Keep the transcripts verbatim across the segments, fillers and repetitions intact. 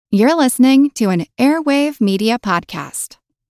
You're listening to an Airwave Media Podcast.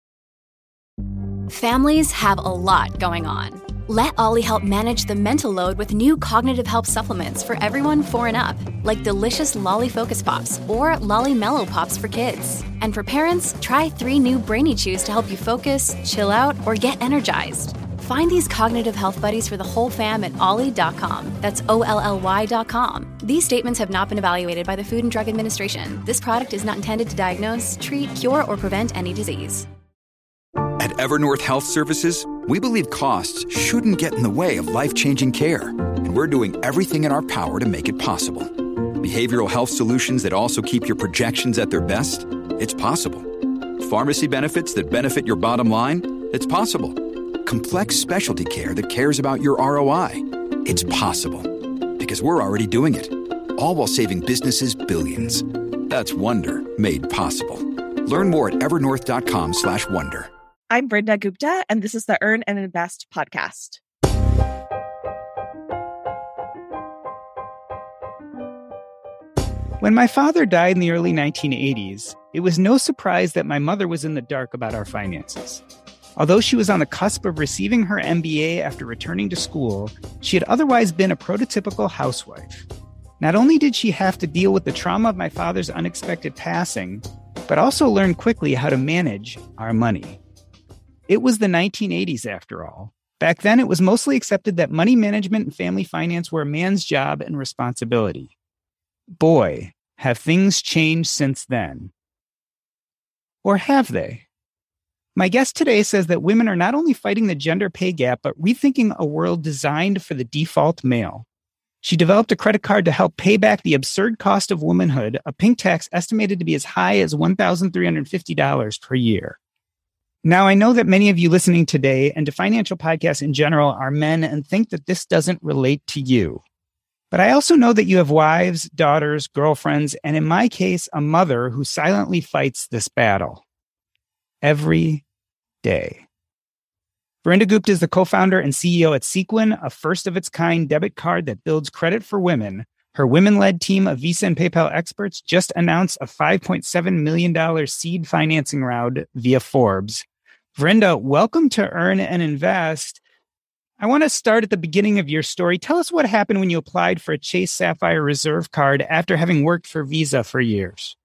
Families have a lot going on. Let Ollie help manage the mental load with new cognitive help supplements for everyone four and up, like delicious Lolly Focus Pops or Lolly Mellow Pops for kids. And for parents, try three new Brainy Chews to help you focus, chill out, or get energized. Find these cognitive health buddies for the whole fam at ollie dot com. That's O L L Y dot com. These statements have not been evaluated by the Food and Drug Administration. This product is not intended to diagnose, treat, cure, or prevent any disease. At Evernorth Health Services, we believe costs shouldn't get in the way of life-changing care, and we're doing everything in our power to make it possible. Behavioral health solutions that also keep your projections at their best? It's possible. Pharmacy benefits that benefit your bottom line? It's possible. Complex specialty care that cares about your R O I? It's possible. Because we're already doing it. All while saving businesses billions. That's Wonder made possible. Learn more at evernorth dot com slash wonder. I'm Brenda Gupta, and this is the Earn and Invest podcast. When my father died in the early nineteen eighties, it was no surprise that my mother was in the dark about our finances. Although she was on the cusp of receiving her M B A after returning to school, she had otherwise been a prototypical housewife. Not only did she have to deal with the trauma of my father's unexpected passing, but also learn quickly how to manage our money. It was the nineteen eighties, after all. Back then, it was mostly accepted that money management and family finance were a man's job and responsibility. Boy, have things changed since then. Or have they? My guest today says that women are not only fighting the gender pay gap, but rethinking a world designed for the default male. She developed a credit card to help pay back the absurd cost of womanhood, a pink tax estimated to be as high as one thousand three hundred fifty dollars per year. Now, I know that many of you listening today and to financial podcasts in general are men and think that this doesn't relate to you. But I also know that you have wives, daughters, girlfriends, and in my case, a mother who silently fights this battle every day. Brenda Gupta is the co-founder and C E O at Sequin, a first-of-its-kind debit card that builds credit for women. Her women-led team of Visa and PayPal experts just announced a five point seven million dollars seed financing round via Forbes. Brenda, welcome to Earn and Invest. I want to start at the beginning of your story. Tell us what happened when you applied for a Chase Sapphire Reserve card after having worked for Visa for years.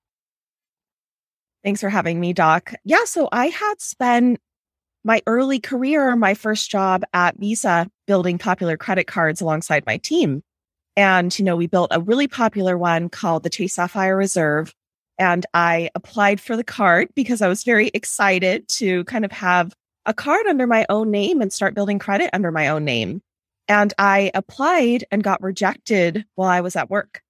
Thanks for having me, Doc. Yeah, so I had spent my early career, my first job at Visa, building popular credit cards alongside my team. And, you know, we built a really popular one called the Chase Sapphire Reserve. And I applied for the card because I was very excited to kind of have a card under my own name and start building credit under my own name. And I applied and got rejected while I was at work.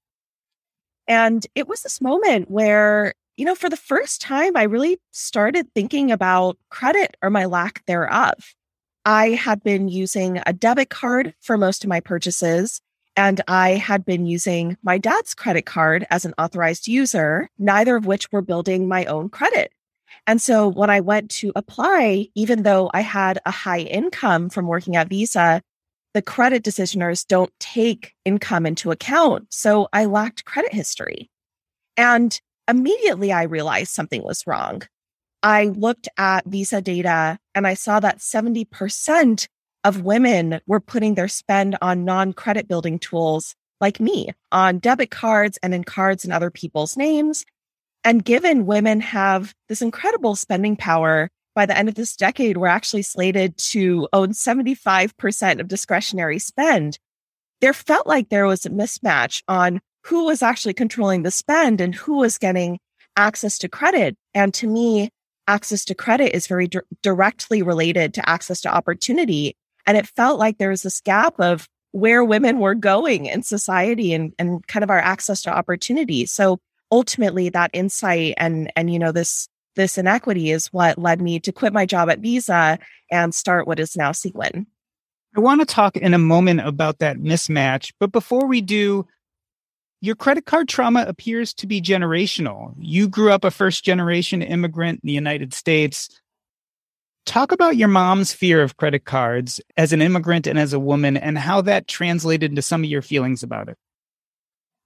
And it was this moment where, you know, for the first time, I really started thinking about credit or my lack thereof. I had been using a debit card for most of my purchases, and I had been using my dad's credit card as an authorized user, neither of which were building my own credit. And so when I went to apply, even though I had a high income from working at Visa, the credit decisioners don't take income into account. So I lacked credit history. And immediately I realized something was wrong. I looked at Visa data and I saw that seventy percent of women were putting their spend on non-credit building tools like me, on debit cards and in cards in other people's names. And given women have this incredible spending power, by the end of this decade, we're actually slated to own seventy-five percent of discretionary spend. There felt like there was a mismatch on who was actually controlling the spend and who was getting access to credit. And to me, access to credit is very di- directly related to access to opportunity. And it felt like there was this gap of where women were going in society and, and kind of our access to opportunity. So ultimately that insight and, and, you know, this, this inequity is what led me to quit my job at Visa and start what is now Sequin. I want to talk in a moment about that mismatch, but before we do, your credit card trauma appears to be generational. You grew up a first-generation immigrant in the United States. Talk about your mom's fear of credit cards as an immigrant and as a woman and how that translated into some of your feelings about it.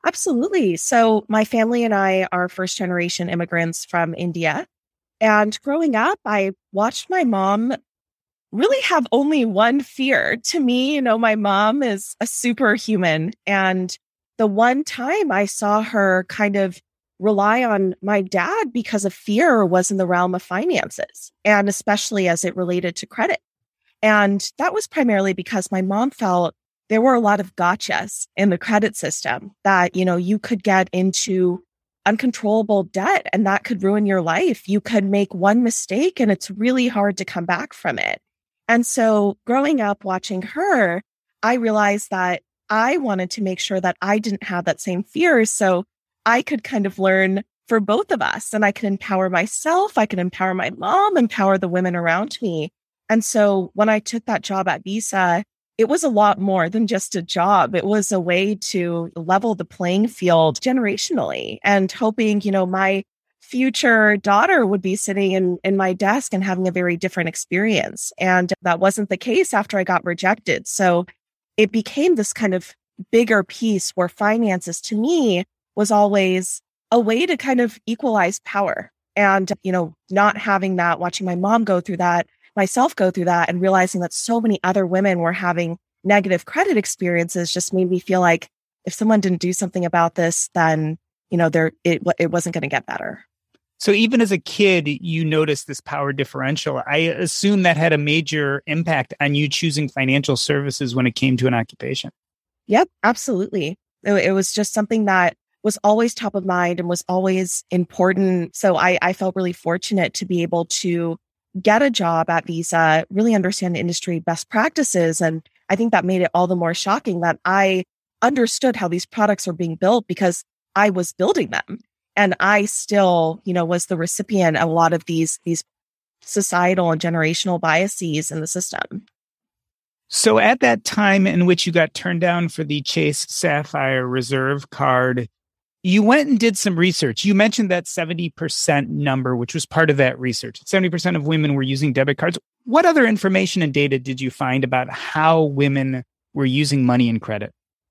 Absolutely. So my family and I are first generation immigrants from India. And growing up, I watched my mom really have only one fear. To me, you know, my mom is a superhuman. And the one time I saw her kind of rely on my dad because of fear was in the realm of finances, and especially as it related to credit. And that was primarily because my mom felt there were a lot of gotchas in the credit system that, you know, you could get into uncontrollable debt and that could ruin your life. You could make one mistake and it's really hard to come back from it. And so growing up watching her, I realized that I wanted to make sure that I didn't have that same fear. So I could kind of learn for both of us, and I could empower myself. I could empower my mom, empower the women around me. And so when I took that job at Visa, it was a lot more than just a job. It was a way to level the playing field generationally and hoping, you know, my future daughter would be sitting in, in my desk and having a very different experience. And that wasn't the case after I got rejected. So it became this kind of bigger piece where finances to me was always a way to kind of equalize power. And, you know, not having that, watching my mom go through that, myself go through that, and realizing that so many other women were having negative credit experiences just made me feel like if someone didn't do something about this, then, you know, there it, it wasn't going to get better. So even as a kid, you noticed this power differential. I assume that had a major impact on you choosing financial services when it came to an occupation. Yep, absolutely. It, it was just something that was always top of mind and was always important. So I, I felt really fortunate to be able to get a job at Visa, really understand industry best practices. And I think that made it all the more shocking that I understood how these products were being built because I was building them. And I still, you know, was the recipient of a lot of these, these societal and generational biases in the system. So at that time in which you got turned down for the Chase Sapphire Reserve card, you went and did some research. You mentioned that seventy percent number, which was part of that research. seventy percent of women were using debit cards. What other information and data did you find about how women were using money and credit?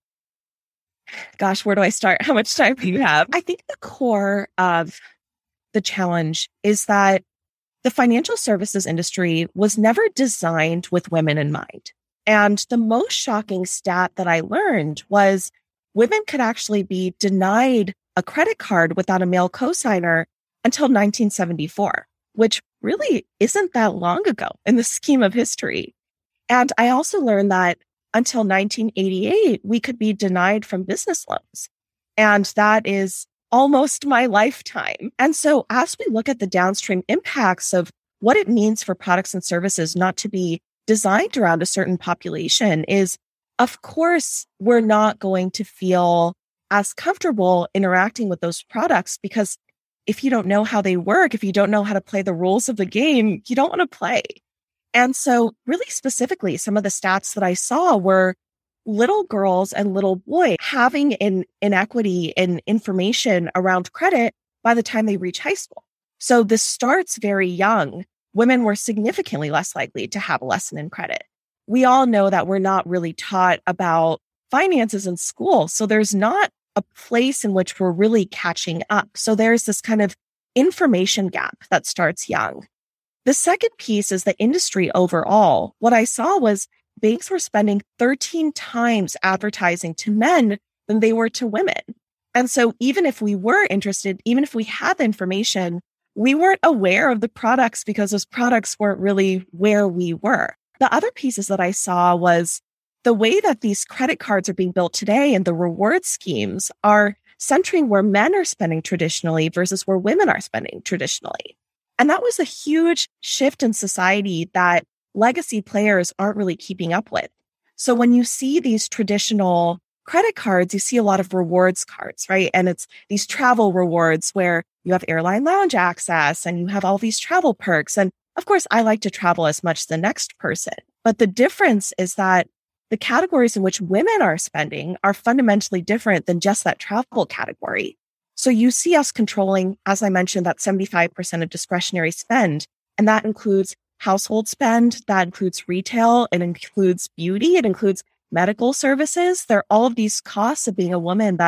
Gosh, where do I start? How much time do you have? I think the core of the challenge is that the financial services industry was never designed with women in mind. And the most shocking stat that I learned was women could actually be denied a credit card without a male cosigner until nineteen seventy-four, which really isn't that long ago in the scheme of history. And I also learned that until nineteen eighty-eight, we could be denied from business loans. And that is almost my lifetime. And so as we look at the downstream impacts of what it means for products and services not to be designed around a certain population is, of course, we're not going to feel as comfortable interacting with those products because if you don't know how they work, if you don't know how to play the rules of the game, you don't want to play. And so really specifically, some of the stats that I saw were little girls and little boys having an inequity in information around credit by the time they reach high school. So this starts very young. Women were significantly less likely to have a lesson in credit. We all know that we're not really taught about finances in school. So there's not a place in which we're really catching up. So there's this kind of information gap that starts young. The second piece is the industry overall. What I saw was banks were spending thirteen times advertising to men than they were to women. And so even if we were interested, even if we had the information, we weren't aware of the products because those products weren't really where we were. The other pieces that I saw was the way that these credit cards are being built today and the reward schemes are centering where men are spending traditionally versus where women are spending traditionally. And that was a huge shift in society that legacy players aren't really keeping up with. So when you see these traditional credit cards, you see a lot of rewards cards, right? And it's these travel rewards where you have airline lounge access and you have all these travel perks. And of course, I like to travel as much as the next person. But the difference is that the categories in which women are spending are fundamentally different than just that travel category. So you see us controlling, as I mentioned, that seventy-five percent of discretionary spend. And that includes household spend, that includes retail, it includes beauty, it includes medical services. There are all of these costs of being a woman that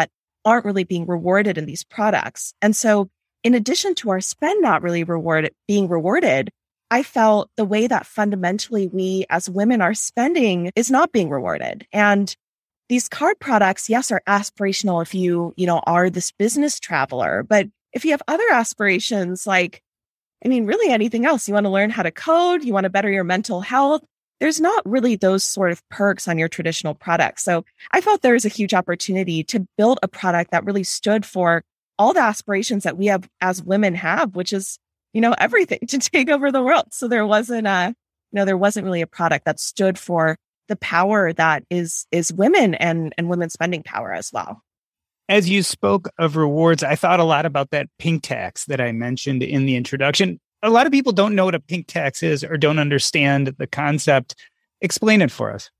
aren't really being rewarded in these products. And so in addition to our spend not really rewarded, being rewarded, I felt the way that fundamentally we as women are spending is not being rewarded. And these card products, yes, are aspirational if you, you know, are this business traveler. But if you have other aspirations, like, I mean, really anything else, you want to learn how to code, you want to better your mental health, there's not really those sort of perks on your traditional products. So I felt there was a huge opportunity to build a product that really stood for all the aspirations that we have as women have, which is, you know, everything to take over the world. So there wasn't a, you know, there wasn't really a product that stood for the power that is, is women and, and women's spending power as well. As you spoke of rewards, I thought a lot about that pink tax that I mentioned in the introduction. A lot of people don't know what a pink tax is or don't understand the concept. Explain it for us.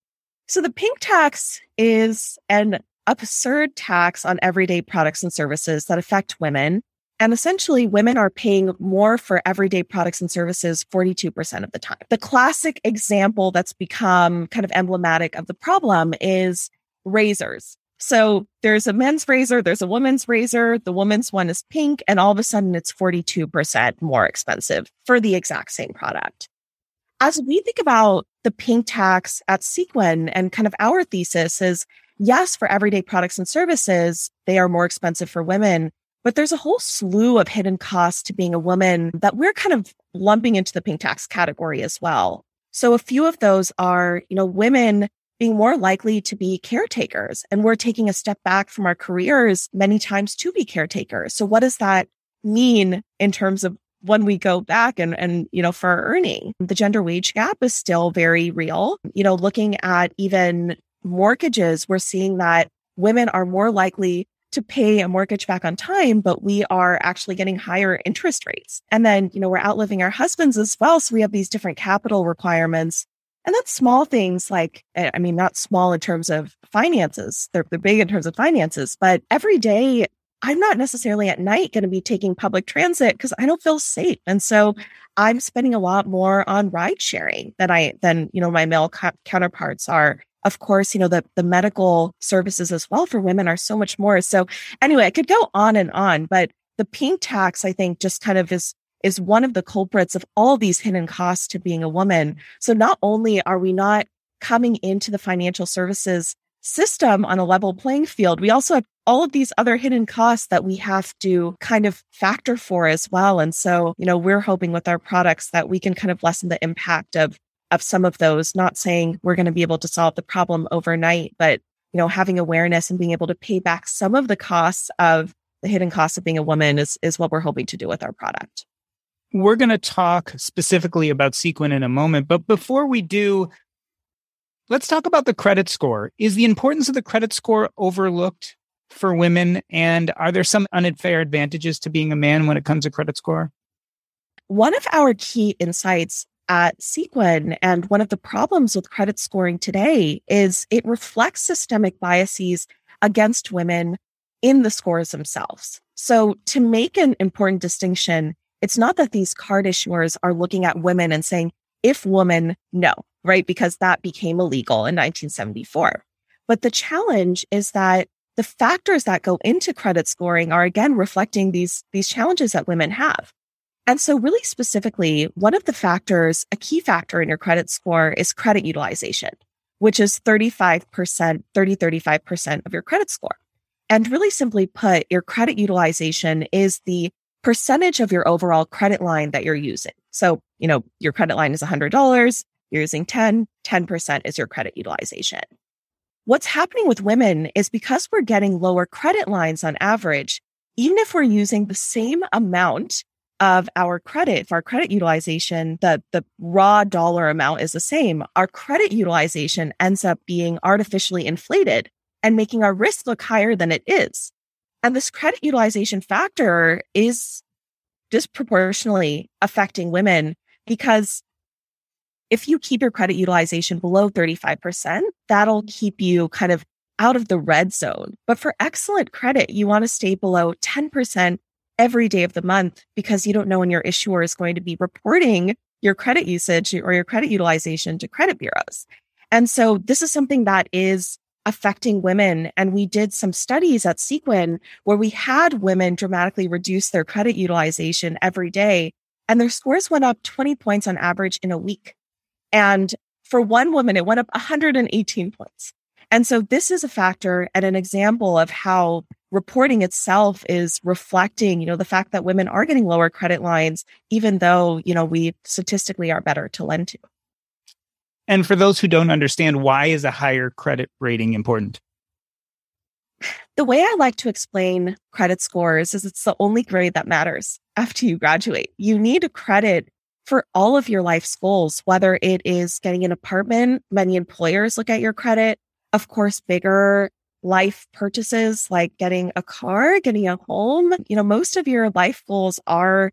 So the pink tax is an absurd tax on everyday products and services that affect women. And essentially, women are paying more for everyday products and services forty-two percent of the time. The classic example that's become kind of emblematic of the problem is razors. So there's a men's razor, there's a woman's razor, the woman's one is pink, and all of a sudden it's forty-two percent more expensive for the exact same product. As we think about the pink tax at Sequin and kind of our thesis is, yes, for everyday products and services, they are more expensive for women, but there's a whole slew of hidden costs to being a woman that we're kind of lumping into the pink tax category as well. So a few of those are, you know, women being more likely to be caretakers, and we're taking a step back from our careers many times to be caretakers. So what does that mean in terms of when we go back and, and, you know, for our earning? The gender wage gap is still very real. You know, looking at even mortgages, we're seeing that women are more likely to pay a mortgage back on time, but we are actually getting higher interest rates. And then, you know, we're outliving our husbands as well. So we have these different capital requirements. And that's small things like, I mean, not small in terms of finances. They're, they're big in terms of finances, but every day I'm not necessarily at night going to be taking public transit because I don't feel safe. And so I'm spending a lot more on ride sharing than I, than, you know, my male co- counterparts are. Of course, you know, the, the medical services as well for women are so much more. So anyway, I could go on and on, but the pink tax, I think, just kind of is, is one of the culprits of all these hidden costs to being a woman. So not only are we not coming into the financial services system on a level playing field, we also have all of these other hidden costs that we have to kind of factor for as well. And so, you know, we're hoping with our products that we can kind of lessen the impact of of some of those, not saying we're going to be able to solve the problem overnight, but, you know, having awareness and being able to pay back some of the costs of the hidden costs of being a woman is, is what we're hoping to do with our product. We're going to talk specifically about Sequin in a moment, but before we do, let's talk about the credit score. Is the importance of the credit score overlooked for women? And are there some unfair advantages to being a man when it comes to credit score? One of our key insights at Sequin, and one of the problems with credit scoring today, is it reflects systemic biases against women in the scores themselves. So to make an important distinction, it's not that these card issuers are looking at women and saying, if woman, no, right? Because that became illegal in nineteen seventy-four. But the challenge is that the factors that go into credit scoring are, again, reflecting these, these challenges that women have. And so really specifically, one of the factors, a key factor in your credit score is credit utilization, which is thirty-five percent, thirty, thirty-five percent of your credit score. And really simply put, your credit utilization is the percentage of your overall credit line that you're using. So, you know, your credit line is one hundred dollars, you're using ten, ten percent is your credit utilization. What's happening with women is because we're getting lower credit lines on average, even if we're using the same amount of our credit, if our credit utilization, the, the raw dollar amount is the same, our credit utilization ends up being artificially inflated and making our risk look higher than it is. And this credit utilization factor is disproportionately affecting women because if you keep your credit utilization below thirty-five percent, that'll keep you kind of out of the red zone. But for excellent credit, you want to stay below ten percent every day of the month because you don't know when your issuer is going to be reporting your credit usage or your credit utilization to credit bureaus. And so this is something that is affecting women. And we did some studies at Sequin where we had women dramatically reduce their credit utilization every day, and their scores went up twenty points on average in a week. And for one woman, it went up one hundred eighteen points. And so this is a factor and an example of how reporting itself is reflecting, you know, the fact that women are getting lower credit lines, even though, you know, we statistically are better to lend to. And for those who don't understand, why is a higher credit rating important? The way I like to explain credit scores is it's the only grade that matters after you graduate. You need a credit for all of your life's goals, whether it is getting an apartment. Many employers look at your credit. Of course, bigger life purchases like getting a car, getting a home. You know, most of your life goals are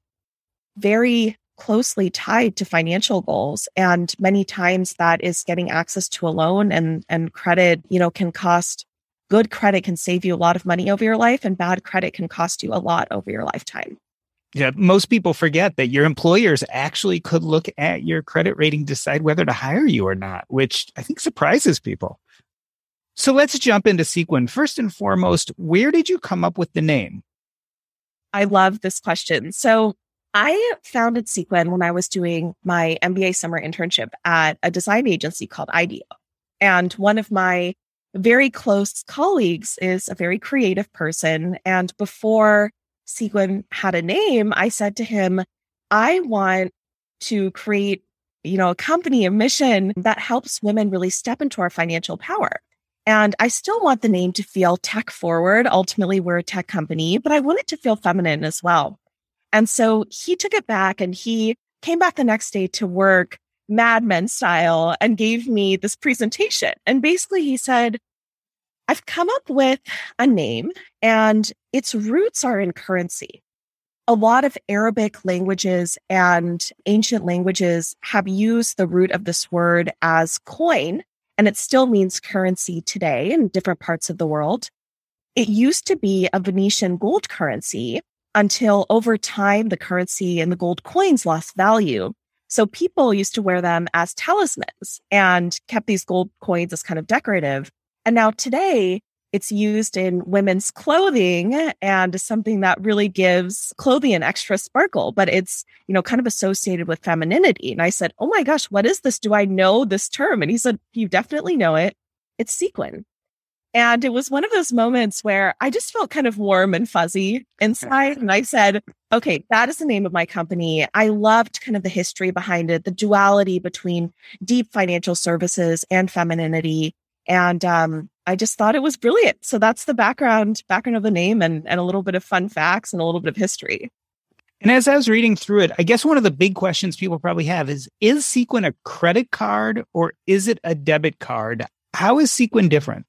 very closely tied to financial goals. And many times that is getting access to a loan, and, and credit, you know, can cost, good credit can save you a lot of money over your life, and bad credit can cost you a lot over your lifetime. Yeah, most people forget that your employers actually could look at your credit rating, decide whether to hire you or not, which I think surprises people. So let's jump into Sequin. First and foremost, where did you come up with the name? I love this question. So I founded Sequin when I was doing my M B A summer internship at a design agency called IDEO. And one of my very close colleagues is a very creative person. And before Sequin had a name, I said to him, I want to create, you know, a company, a mission that helps women really step into our financial power. And I still want the name to feel tech forward. Ultimately, we're a tech company, but I want it to feel feminine as well. And so he took it back, and he came back the next day to work Mad Men style and gave me this presentation. And basically he said, I've come up with a name and its roots are in currency. A lot of Arabic languages and ancient languages have used the root of this word as coin, and it still means currency today in different parts of the world. It used to be a Venetian gold currency until over time, the currency and the gold coins lost value. So people used to wear them as talismans and kept these gold coins as kind of decorative. And now today, it's used in women's clothing and is something that really gives clothing an extra sparkle, but it's, you know, kind of associated with femininity. And I said, oh my gosh, what is this? Do I know this term? And he said, you definitely know it. It's Sequin. And it was one of those moments where I just felt kind of warm and fuzzy inside. And I said, okay, that is the name of my company. I loved kind of the history behind it, the duality between deep financial services and femininity. And um, I just thought it was brilliant. So that's the background, background of the name, and, and a little bit of fun facts and a little bit of history. And as I was reading through it, I guess one of the big questions people probably have is, is Sequin a credit card or is it a debit card? How is Sequin different?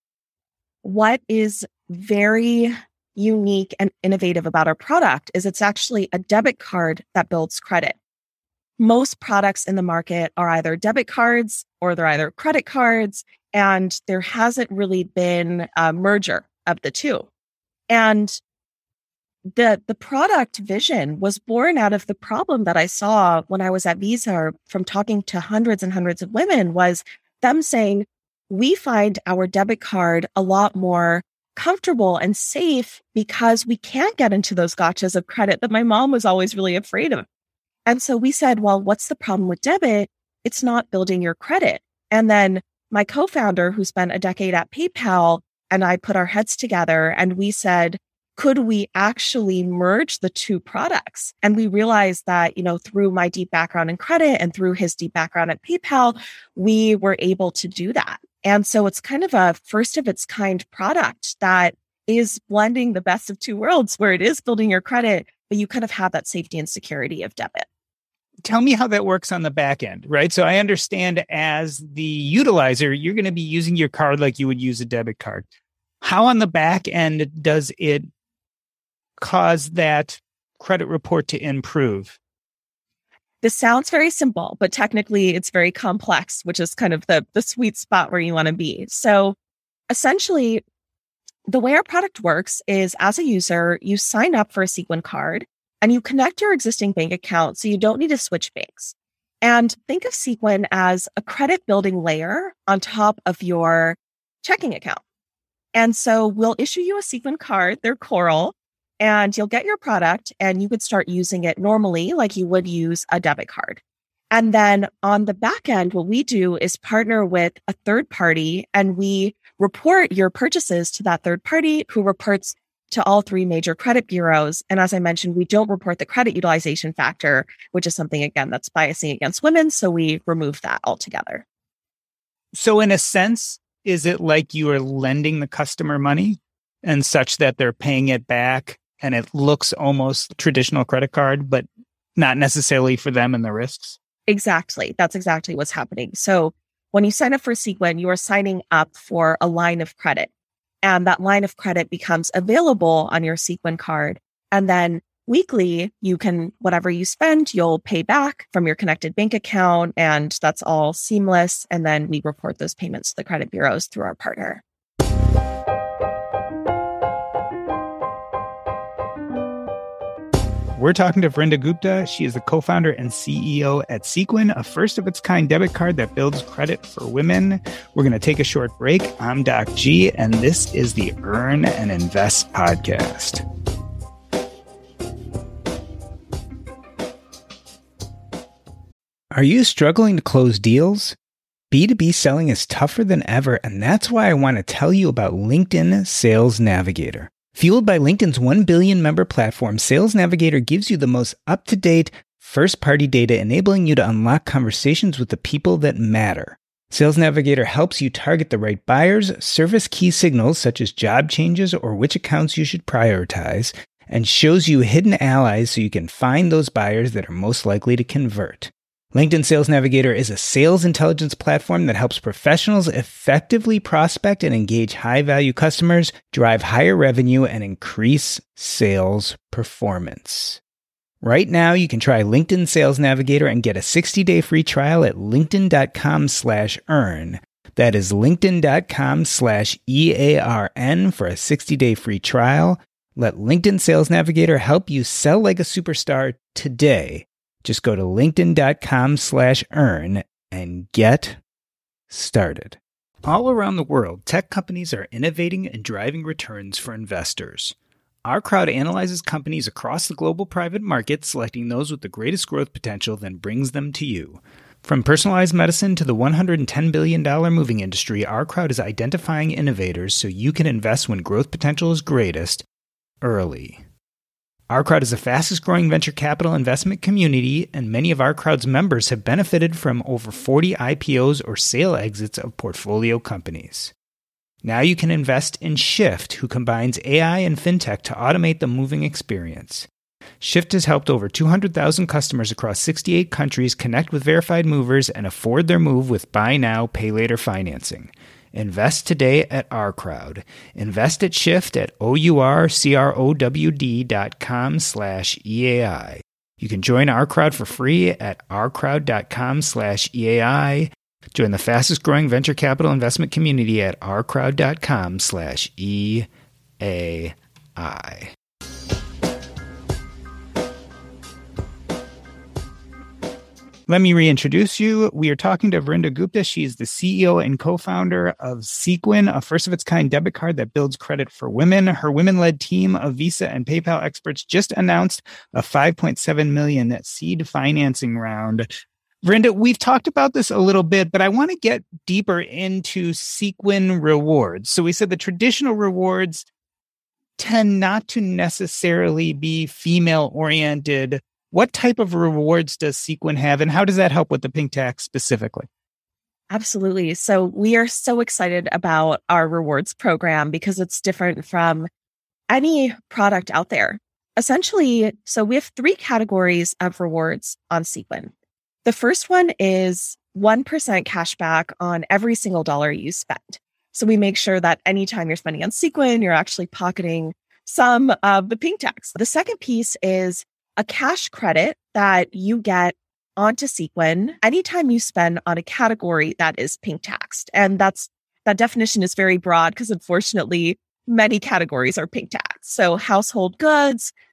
What is very unique and innovative about our product is it's actually a debit card that builds credit. Most products in the market are either debit cards or they're either credit cards, and there hasn't really been a merger of the two. And the, the product vision was born out of the problem that I saw when I was at Visa from talking to hundreds and hundreds of women, was them saying, we find our debit card a lot more comfortable and safe because we can't get into those gotchas of credit that my mom was always really afraid of. And so we said, well, what's the problem with debit? It's not building your credit. And then my co-founder, who spent a decade at PayPal, and I put our heads together and we said, could we actually merge the two products? And we realized that, you know, through my deep background in credit and through his deep background at PayPal, we were able to do that. And so it's kind of a first of its kind product that is blending the best of two worlds, where it is building your credit, but you kind of have that safety and security of debit. Tell me how that works on the back end, right? So I understand as the utilizer, you're going to be using your card like you would use a debit card. How on the back end does it cause that credit report to improve? This sounds very simple, but technically it's very complex, which is kind of the, the sweet spot where you want to be. So essentially, the way our product works is, as a user, you sign up for a Sequin card and you connect your existing bank account so you don't need to switch banks. And think of Sequin as a credit building layer on top of your checking account. And so we'll issue you a Sequin card, they're coral, and you'll get your product and you would start using it normally like you would use a debit card. And then on the back end, what we do is partner with a third party and we report your purchases to that third party who reports to all three major credit bureaus. And as I mentioned, we don't report the credit utilization factor, which is something, again, that's biasing against women. So we remove that altogether. So in a sense, is it like you are lending the customer money and such that they're paying it back and it looks almost traditional credit card, but not necessarily for them and the risks? Exactly. That's exactly what's happening. So when you sign up for Sequin, you are signing up for a line of credit. And that line of credit becomes available on your Sequin card. And then weekly, you can, whatever you spend, you'll pay back from your connected bank account. And that's all seamless. And then we report those payments to the credit bureaus through our partner. We're talking to Vrinda Gupta. She is the co-founder and C E O at Sequin, a first-of-its-kind debit card that builds credit for women. We're going to take a short break. I'm Doc G, and this is the Earn and Invest podcast. Are you struggling to close deals? B two B selling is tougher than ever, and that's why I want to tell you about LinkedIn Sales Navigator. Fueled by LinkedIn's one billion member platform, Sales Navigator gives you the most up-to-date, first-party data, enabling you to unlock conversations with the people that matter. Sales Navigator helps you target the right buyers, surface key signals such as job changes or which accounts you should prioritize, and shows you hidden allies so you can find those buyers that are most likely to convert. LinkedIn Sales Navigator is a sales intelligence platform that helps professionals effectively prospect and engage high-value customers, drive higher revenue, and increase sales performance. Right now, you can try LinkedIn Sales Navigator and get a sixty-day free trial at linkedin.com slash earn. That is linkedin.com slash E-A-R-N for a sixty-day free trial. Let LinkedIn Sales Navigator help you sell like a superstar today. Just go to linkedin.com slash earn and get started. All around the world, tech companies are innovating and driving returns for investors. Our crowd analyzes companies across the global private market, selecting those with the greatest growth potential, then brings them to you. From personalized medicine to the one hundred ten billion dollars moving industry, our crowd is identifying innovators so you can invest when growth potential is greatest, early. Our crowd is the fastest growing venture capital investment community, and many of our crowd's members have benefited from over forty I P Os or sale exits of portfolio companies. Now you can invest in Shift, who combines A I and fintech to automate the moving experience. Shift has helped over two hundred thousand customers across sixty-eight countries connect with verified movers and afford their move with buy now, pay later financing. Invest today at our crowd. Invest at Shift at O-U-R-C-R-O-W-D dot com slash E-A-I. You can join our crowd for free at ourcrowd.com slash E-A-I. Join the fastest growing venture capital investment community at ourcrowd.com slash E-A-I. Let me reintroduce you. We are talking to Vrinda Gupta. She is the C E O and co-founder of Sequin, a first-of-its-kind debit card that builds credit for women. Her women-led team of Visa and PayPal experts just announced a five point seven million dollars seed financing round. Vrinda, we've talked about this a little bit, but I want to get deeper into Sequin rewards. So we said the traditional rewards tend not to necessarily be female-oriented. What type of rewards does Sequin have, and how does that help with the pink tax specifically? Absolutely. So we are so excited about our rewards program because it's different from any product out there. Essentially, so we have three categories of rewards on Sequin. The first one is one percent cash back on every single dollar you spend. So we make sure that anytime you're spending on Sequin, you're actually pocketing some of the pink tax. The second piece is a cash credit that you get onto Sequin anytime you spend on a category that is pink taxed. And that's that definition is very broad because unfortunately, many categories are pink taxed. So household goods,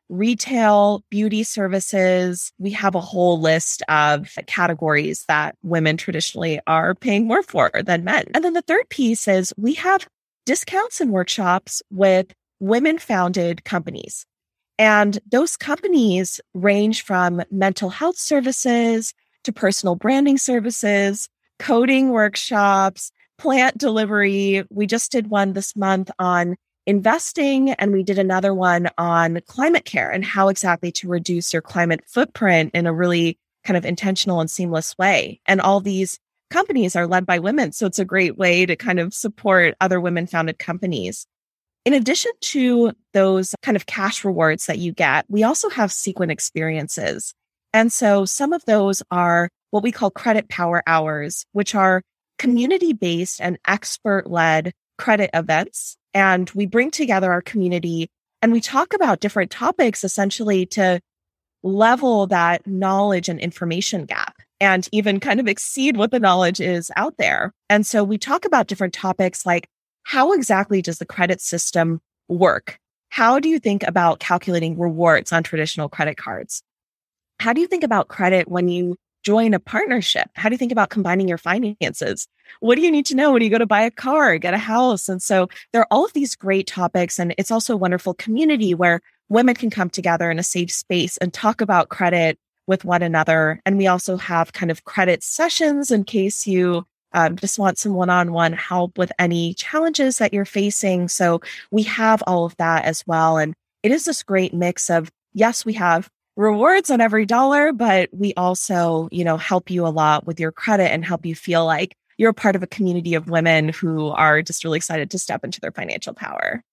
retail, beauty services. We have a whole list of categories that women traditionally are paying more for than men. And then the third piece is we have discounts and workshops with women-founded companies. And those companies range from mental health services to personal branding services, coding workshops, plant delivery. We just did one this month on investing, and we did another one on climate care and how exactly to reduce your climate footprint in a really kind of intentional and seamless way. And all these companies are led by women. So it's a great way to kind of support other women-founded companies. In addition to those kind of cash rewards that you get, we also have Sequin experiences. And so some of those are what we call credit power hours, which are community-based and expert-led credit events. And we bring together our community and we talk about different topics essentially to level that knowledge and information gap and even kind of exceed what the knowledge is out there. And so we talk about different topics like, how exactly does the credit system work? How do you think about calculating rewards on traditional credit cards? How do you think about credit when you join a partnership? How do you think about combining your finances? What do you need to know when you go to buy a car, get a house? And so there are all of these great topics. And it's also a wonderful community where women can come together in a safe space and talk about credit with one another. And we also have kind of credit sessions in case you Um, just want some one-on-one help with any challenges that you're facing. So we have all of that as well. And it is this great mix of, yes, we have rewards on every dollar, but we also, you know, help you a lot with your credit and help you feel like you're a part of a community of women who are just really excited to step into their financial power.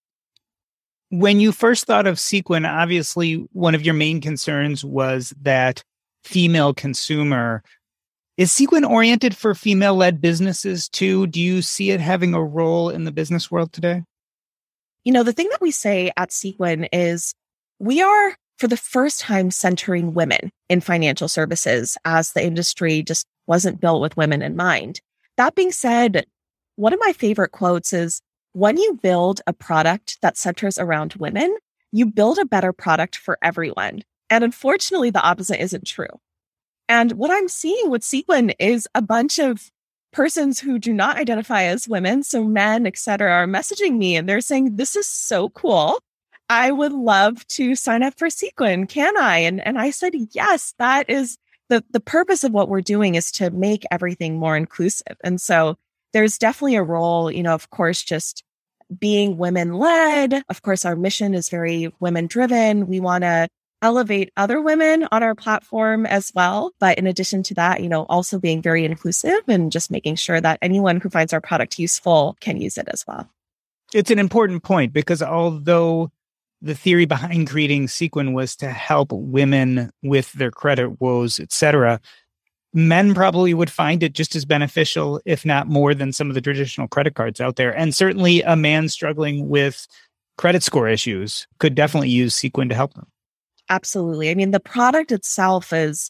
When you first thought of Sequin, obviously one of your main concerns was that female consumer. Is Sequin oriented for female-led businesses too? Do you see it having a role in the business world today? You know, the thing that we say at Sequin is we are, for the first time, centering women in financial services as the industry just wasn't built with women in mind. That being said, one of my favorite quotes is, when you build a product that centers around women, you build a better product for everyone. And unfortunately, the opposite isn't true. And what I'm seeing with Sequin is a bunch of persons who do not identify as women, so men, et cetera, are messaging me and they're saying, this is so cool. I would love to sign up for Sequin. Can I? And, and I said, yes, that is the, the purpose of what we're doing is to make everything more inclusive. And so there's definitely a role, you know, of course, just being women-led. Of course, our mission is very women-driven. We want to elevate other women on our platform as well. But in addition to that, you know, also being very inclusive and just making sure that anyone who finds our product useful can use it as well. It's an important point because although the theory behind creating Sequin was to help women with their credit woes, et cetera, men probably would find it just as beneficial, if not more, than some of the traditional credit cards out there. And certainly a man struggling with credit score issues could definitely use Sequin to help them. Absolutely. I mean, the product itself is,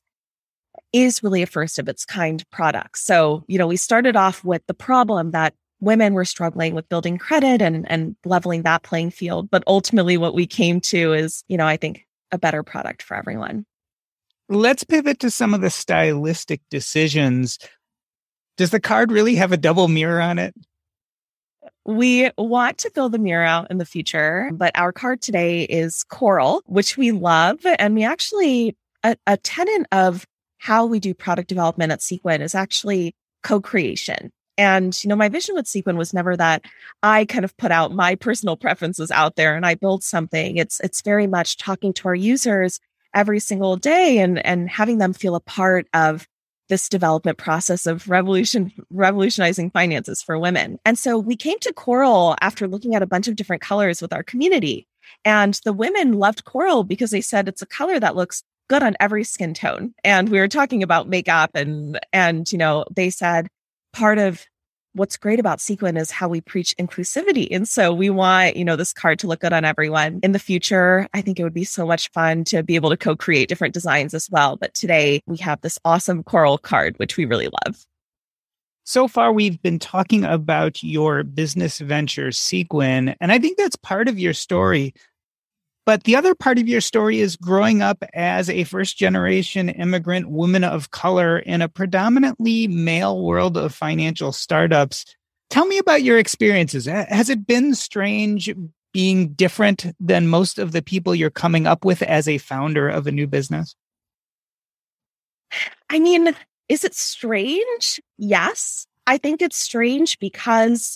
is really a first of its kind product. So, you know, we started off with the problem that women were struggling with building credit and, and leveling that playing field. But ultimately what we came to is, you know, I think a better product for everyone. Let's pivot to some of the stylistic decisions. Does the card really have a double mirror on it? We want to build the mirror out in the future, but our card today is coral, which we love. And we actually, a, a tenet of how we do product development at Sequin is actually co-creation. And, you know, my vision with Sequin was never that I kind of put out my personal preferences out there and I build something. It's, it's very much talking to our users every single day and, and having them feel a part of this development process of revolution, revolutionizing finances for women. And so we came to coral after looking at a bunch of different colors with our community. And the women loved coral because they said it's a color that looks good on every skin tone. And we were talking about makeup and, and, you know, they said part of what's great about Sequin is how we preach inclusivity. And so we want, you know, this card to look good on everyone. In the future, I think it would be so much fun to be able to co-create different designs as well. But today we have this awesome coral card, which we really love. So far, we've been talking about your business venture, Sequin, and I think that's part of your story. But the other part of your story is growing up as a first-generation immigrant woman of color in a predominantly male world of financial startups. Tell me about your experiences. Has it been strange being different than most of the people you're coming up with as a founder of a new business? I mean, is it strange? Yes. I think it's strange because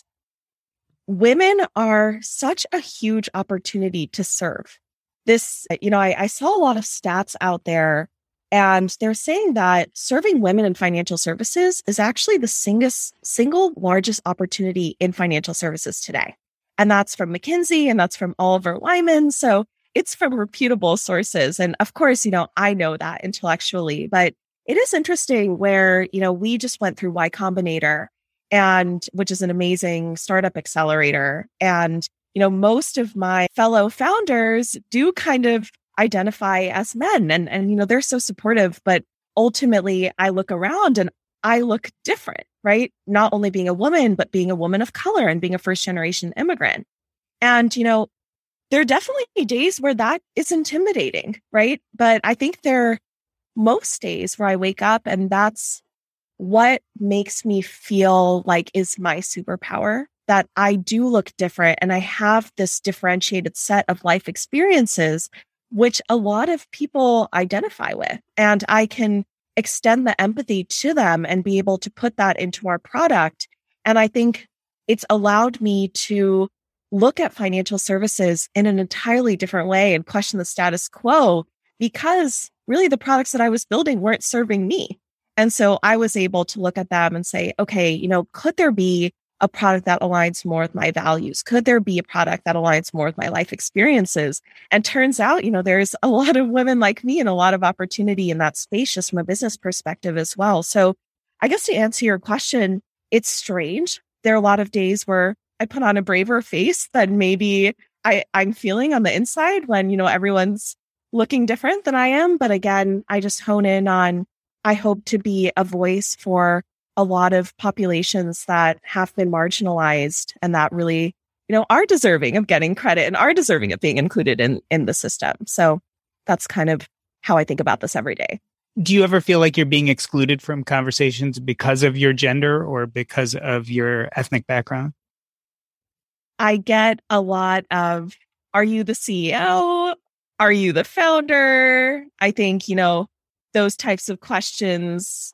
women are such a huge opportunity to serve. This, you know, I, I saw a lot of stats out there, and they're saying that serving women in financial services is actually the single, single largest opportunity in financial services today. And that's from McKinsey, and that's from Oliver Wyman. So it's from reputable sources. And of course, you know, I know that intellectually, but it is interesting where, you know, we just went through Y Combinator, and which is an amazing startup accelerator. And, you know, most of my fellow founders do kind of identify as men, and, and, you know, they're so supportive, but ultimately I look around and I look different, right? Not only being a woman, but being a woman of color and being a first generation immigrant. And, you know, there are definitely days where that is intimidating, right? But I think there are most days where I wake up and that's what makes me feel like is my superpower, that I do look different and I have this differentiated set of life experiences, which a lot of people identify with. And I can extend the empathy to them and be able to put that into our product. And I think it's allowed me to look at financial services in an entirely different way and question the status quo, because really the products that I was building weren't serving me. And so I was able to look at them and say, okay, you know, could there be a product that aligns more with my values? Could there be a product that aligns more with my life experiences? And turns out, you know, there's a lot of women like me and a lot of opportunity in that space just from a business perspective as well. So I guess to answer your question, it's strange. There are a lot of days where I put on a braver face than maybe I, I'm feeling on the inside when, you know, everyone's looking different than I am. But again, I just hone in on, I hope to be a voice for a lot of populations that have been marginalized and that really, you know, are deserving of getting credit and are deserving of being included in, in the system. So that's kind of how I think about this every day. Do you ever feel like you're being excluded from conversations because of your gender or because of your ethnic background? I get a lot of, are you the C E O? Are you the founder? I think, you know, those types of questions,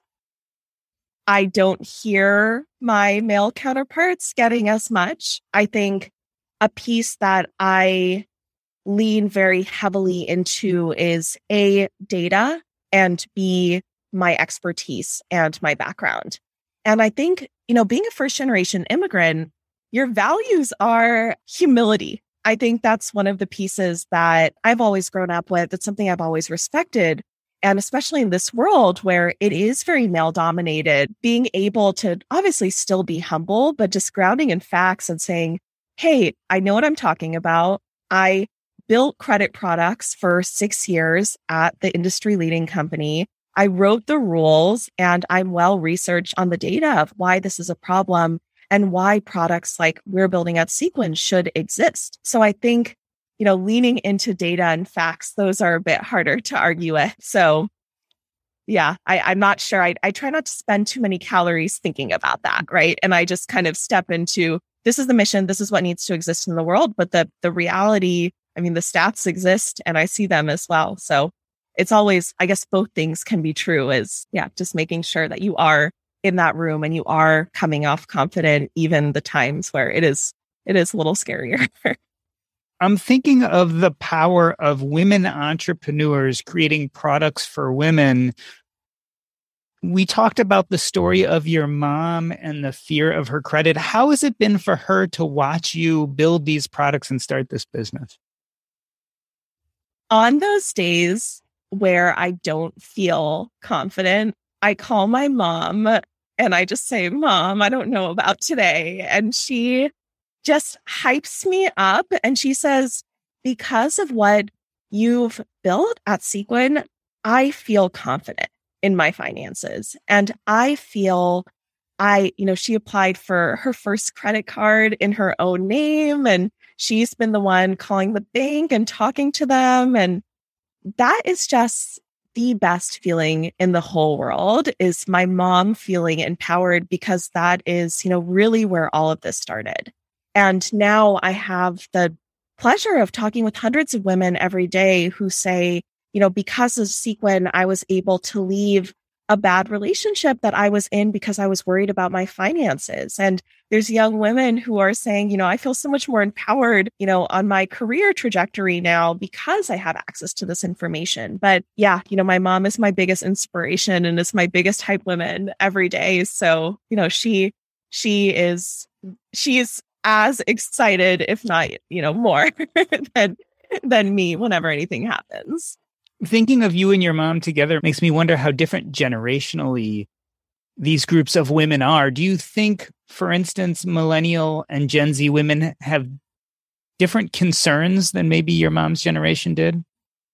I don't hear my male counterparts getting as much. I think a piece that I lean very heavily into is A, data, and B, my expertise and my background. And I think, you know, being a first generation immigrant, your values are humility. I think that's one of the pieces that I've always grown up with. It's something I've always respected. And especially in this world where it is very male dominated, being able to obviously still be humble, but just grounding in facts and saying, hey, I know what I'm talking about. I built credit products for six years at the industry leading company. I wrote the rules and I'm well researched on the data of why this is a problem and why products like we're building at Sequin should exist. So I think, you know, leaning into data and facts, those are a bit harder to argue with. So yeah, I, I'm not sure. I, I try not to spend too many calories thinking about that, right? And I just kind of step into, this is the mission, this is what needs to exist in the world. But the the reality, I mean, the stats exist and I see them as well. So it's always, I guess both things can be true, is yeah, just making sure that you are in that room and you are coming off confident, even the times where it is it is a little scarier. I'm thinking of the power of women entrepreneurs creating products for women. We talked about the story of your mom and the fear of her credit. How has it been for her to watch you build these products and start this business? On those days where I don't feel confident, I call my mom and I just say, Mom, I don't know about today. And she just hypes me up. And she says, because of what you've built at Sequin, I feel confident in my finances. And I feel I, you know, she applied for her first credit card in her own name. And she's been the one calling the bank and talking to them. And that is just the best feeling in the whole world, is my mom feeling empowered, because that is, you know, really where all of this started. And now I have the pleasure of talking with hundreds of women every day who say, you know, because of Sequin, I was able to leave a bad relationship that I was in because I was worried about my finances. And there's young women who are saying, you know, I feel so much more empowered, you know, on my career trajectory now because I have access to this information. But yeah, you know, my mom is my biggest inspiration and is my biggest hype woman every day. So, you know, she, she is, she is as excited, if not, you know, more than, than me whenever anything happens. Thinking of you and your mom together makes me wonder how different generationally these groups of women are. Do you think, for instance, millennial and Gen Z women have different concerns than maybe your mom's generation did?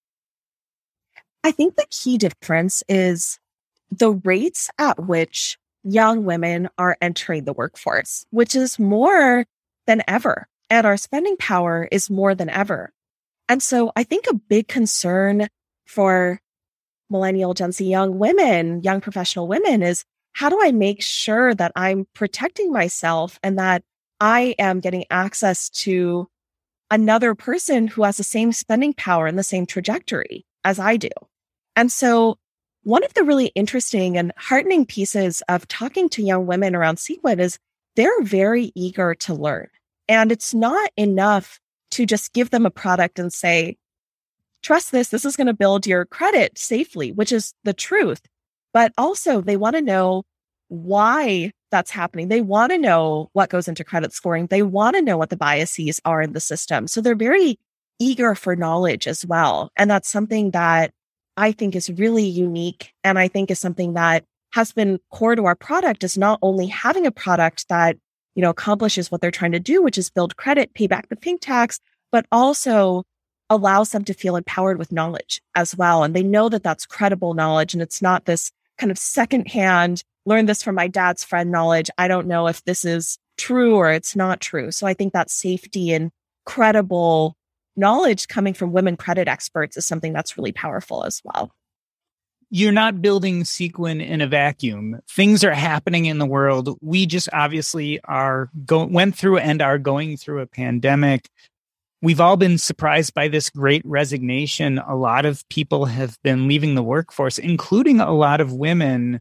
I think the key difference is the rates at which young women are entering the workforce, which is more than ever. And our spending power is more than ever. And so I think a big concern for millennial, Gen Z young women, young professional women, is how do I make sure that I'm protecting myself and that I am getting access to another person who has the same spending power and the same trajectory as I do? And so one of the really interesting and heartening pieces of talking to young women around Sequin is they're very eager to learn. And it's not enough to just give them a product and say, trust this, this is going to build your credit safely, which is the truth. But also they want to know why that's happening. They want to know what goes into credit scoring. They want to know what the biases are in the system. So they're very eager for knowledge as well. And that's something that I think is really unique. And I think is something that has been core to our product, is not only having a product that, you know, accomplishes what they're trying to do, which is build credit, pay back the pink tax, but also allows them to feel empowered with knowledge as well. And they know that that's credible knowledge. And it's not this kind of secondhand, learn this from my dad's friend knowledge. I don't know if this is true or it's not true. So I think that safety and credible knowledge coming from women credit experts is something that's really powerful as well. You're not building Sequin in a vacuum. Things are happening in the world. We just obviously are go- went through and are going through a pandemic. We've all been surprised by this great resignation. A lot of people have been leaving the workforce, including a lot of women.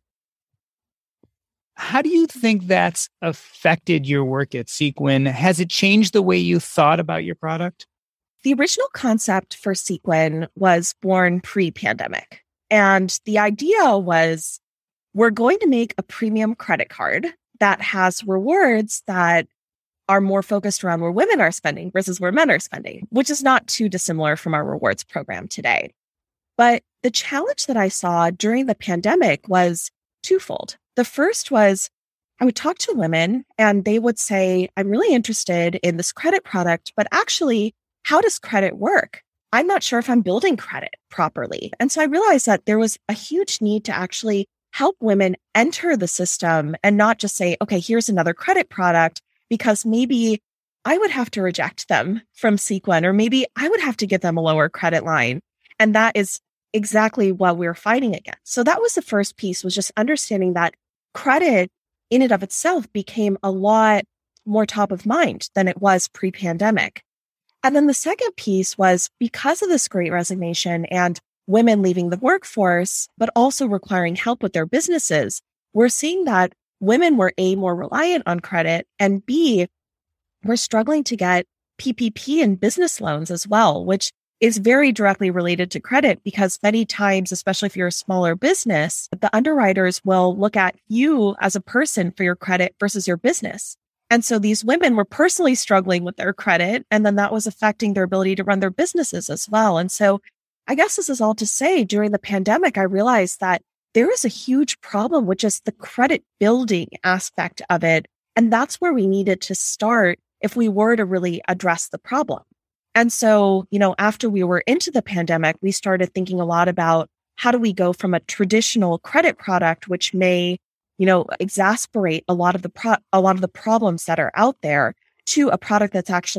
How do you think that's affected your work at Sequin? Has it changed the way you thought about your product? The original concept for Sequin was born pre-pandemic. And the idea was, we're going to make a premium credit card that has rewards that are more focused around where women are spending versus where men are spending, which is not too dissimilar from our rewards program today. But the challenge that I saw during the pandemic was twofold. The first was I would talk to women and they would say, I'm really interested in this credit product, but actually, how does credit work? I'm not sure if I'm building credit properly. And so I realized that there was a huge need to actually help women enter the system and not just say, okay, here's another credit product, because maybe I would have to reject them from Sequin, or maybe I would have to give them a lower credit line. And that is exactly what we're fighting against. So that was the first piece, was just understanding that credit in and of itself became a lot more top of mind than it was pre-pandemic. And then the second piece was, because of this great resignation and women leaving the workforce, but also requiring help with their businesses, we're seeing that women were A, more reliant on credit, and B, we're struggling to get P P P and business loans as well, which is very directly related to credit, because many times, especially if you're a smaller business, the underwriters will look at you as a person for your credit versus your business. And so these women were personally struggling with their credit, and then that was affecting their ability to run their businesses as well. And so I guess this is all to say, during the pandemic, I realized that there is a huge problem with just the credit building aspect of it. And that's where we needed to start if we were to really address the problem. And so, you know, after we were into the pandemic, we started thinking a lot about how do we go from a traditional credit product, which may, you know, exasperate a lot of the pro- a lot of the problems that are out there, to a product that's actually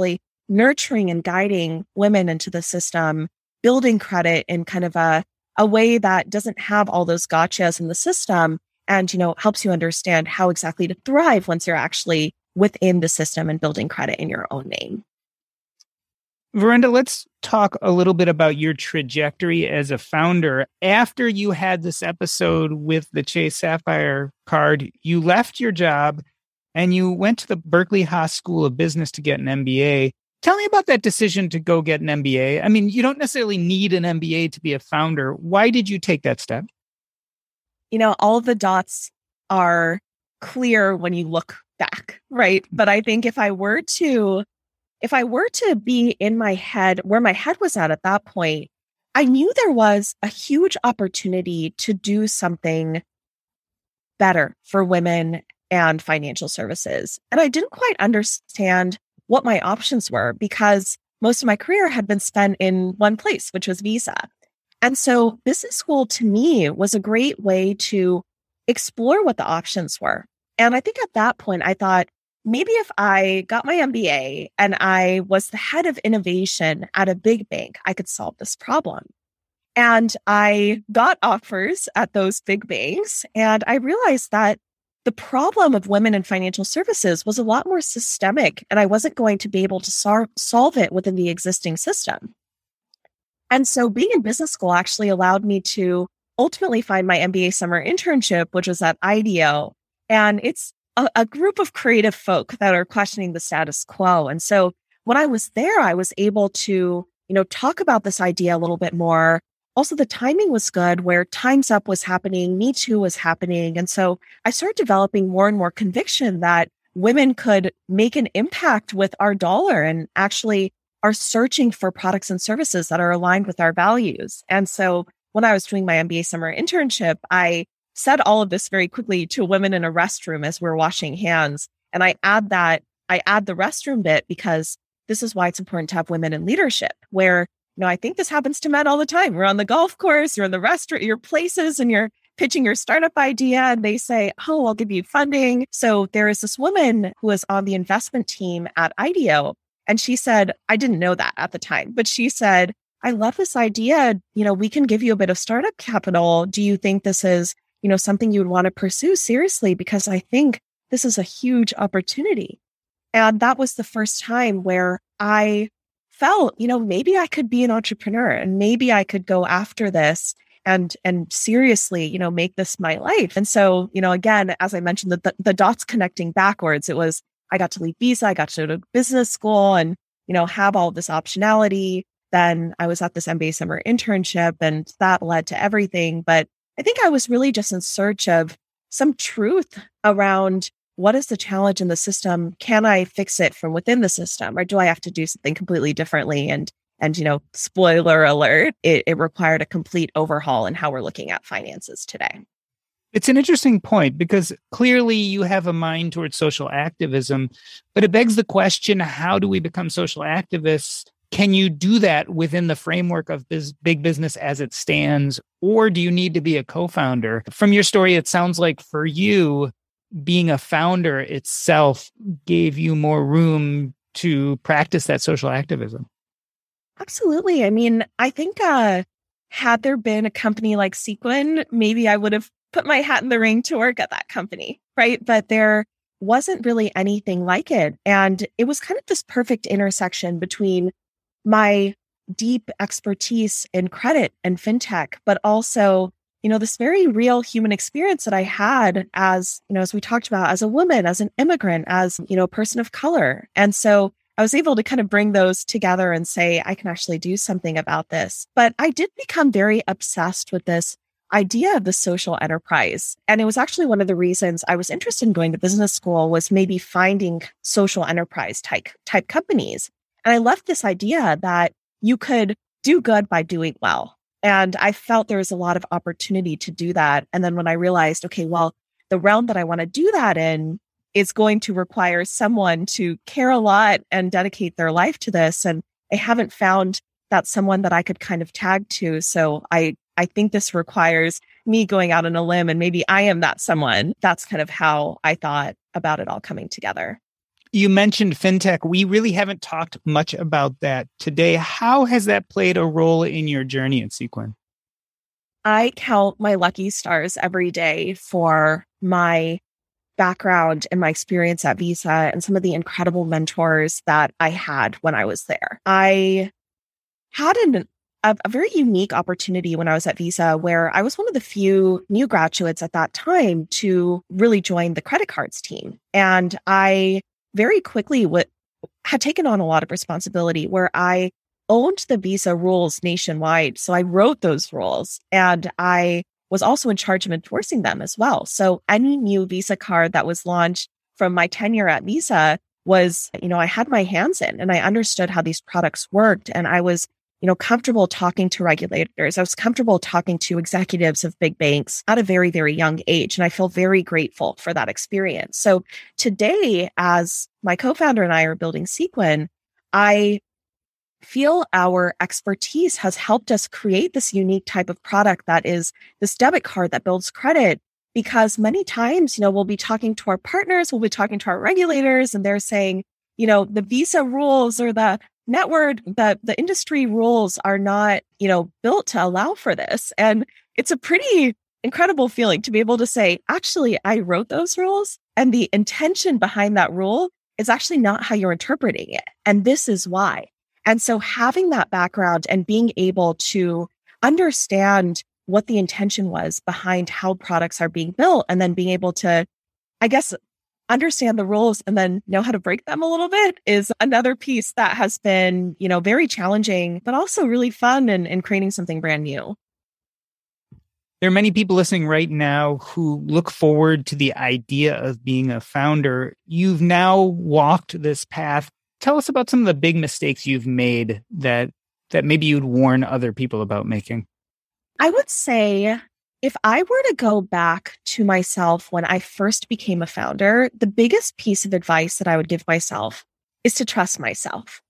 nurturing and guiding women into the system, building credit in kind of a, a way that doesn't have all those gotchas in the system and, you know, helps you understand how exactly to thrive once you're actually within the system and building credit in your own name. Verenda, let's talk a little bit about your trajectory as a founder. After you had this episode with the Chase Sapphire card, you left your job and you went to the Berkeley Haas School of Business to get an M B A. Tell me about that decision to go get an M B A. I mean, you don't necessarily need an M B A to be a founder. Why did you take that step? You know, all of the dots are clear when you look back, right? But I think if I were to, if I were to be in my head, where my head was at at that point, I knew there was a huge opportunity to do something better for women and financial services. And I didn't quite understand what my options were because most of my career had been spent in one place, which was Visa. And so business school to me was a great way to explore what the options were. And I think at that point, I thought, maybe if I got my M B A and I was the head of innovation at a big bank, I could solve this problem. And I got offers at those big banks. And I realized that the problem of women in financial services was a lot more systemic, and I wasn't going to be able to sol- solve it within the existing system. And so being in business school actually allowed me to ultimately find my M B A summer internship, which was at IDEO. And it's a, a group of creative folk that are questioning the status quo. And so when I was there, I was able to, you know, talk about this idea a little bit more. Also, the timing was good where Time's Up was happening, Me Too was happening. And so I started developing more and more conviction that women could make an impact with our dollar and actually are searching for products and services that are aligned with our values. And so when I was doing my M B A summer internship, I said all of this very quickly to women in a restroom as we're washing hands. And I add that, I add the restroom bit because this is why it's important to have women in leadership, where, you know, I think this happens to men all the time. We're on the golf course, you're in the restaurant, you're places, and you're pitching your startup idea, and they say, oh, I'll give you funding. So there is this woman who was on the investment team at IDEO. And she said, I didn't know that at the time, but she said, I love this idea. You know, we can give you a bit of startup capital. Do you think this is, you know, something you would want to pursue seriously? Because I think this is a huge opportunity. And that was the first time where I felt, you know, maybe I could be an entrepreneur and maybe I could go after this and, and seriously, you know, make this my life. And so, you know, again, as I mentioned, the, the, the dots connecting backwards, it was, I got to leave Visa, I got to go to business school and, you know, have all this optionality. Then I was at this M B A summer internship and that led to everything. But I think I was really just in search of some truth around what is the challenge in the system? Can I fix it from within the system? Or do I have to do something completely differently? And, and you know, spoiler alert, it, it required a complete overhaul in how we're looking at finances today. It's an interesting point because clearly you have a mind towards social activism, but it begs the question, how do we become social activists? Can you do that within the framework of biz- big business as it stands, or do you need to be a co-founder? From your story, it sounds like for you, being a founder itself gave you more room to practice that social activism. Absolutely. I mean, I think uh, had there been a company like Sequin, maybe I would have put my hat in the ring to work at that company, right? But there wasn't really anything like it. And it was kind of this perfect intersection between my deep expertise in credit and fintech, but also, you know, this very real human experience that I had as, you know, as we talked about, as a woman, as an immigrant, as, you know, a person of color. And so I was able to kind of bring those together and say, I can actually do something about this. But I did become very obsessed with this idea of the social enterprise. And it was actually one of the reasons I was interested in going to business school was maybe finding social enterprise type, type companies. And I left this idea that you could do good by doing well. And I felt there was a lot of opportunity to do that. And then when I realized, okay, well, the realm that I want to do that in is going to require someone to care a lot and dedicate their life to this. And I haven't found that someone that I could kind of tag to. So I, I think this requires me going out on a limb and maybe I am that someone. That's kind of how I thought about it all coming together. You mentioned fintech. We really haven't talked much about that today. How has that played a role in your journey at Sequin? I count my lucky stars every day for my background and my experience at Visa and some of the incredible mentors that I had when I was there. I had an, a, a very unique opportunity when I was at Visa where I was one of the few new graduates at that time to really join the credit cards team. And I very quickly w- had taken on a lot of responsibility where I owned the Visa rules nationwide. So I wrote those rules and I was also in charge of enforcing them as well. So any new Visa card that was launched from my tenure at Visa was, you know, I had my hands in and I understood how these products worked. And I was, you know, comfortable talking to regulators. I was comfortable talking to executives of big banks at a very, very young age. And I feel very grateful for that experience. So today, as my co-founder and I are building Sequin, I feel our expertise has helped us create this unique type of product that is this debit card that builds credit. Because many times, you know, we'll be talking to our partners, we'll be talking to our regulators, and they're saying, you know, the Visa rules or the network, the, the industry rules are not, you know, built to allow for this. And it's a pretty incredible feeling to be able to say, actually, I wrote those rules and the intention behind that rule is actually not how you're interpreting it. And this is why. And so having that background and being able to understand what the intention was behind how products are being built and then being able to, I guess, understand the rules and then know how to break them a little bit is another piece that has been, you know, very challenging, but also really fun and, and creating something brand new. There are many people listening right now who look forward to the idea of being a founder. You've now walked this path. Tell us about some of the big mistakes you've made that that maybe you'd warn other people about making. I would say if I were to go back to myself when I first became a founder, the biggest piece of advice that I would give myself is to trust myself.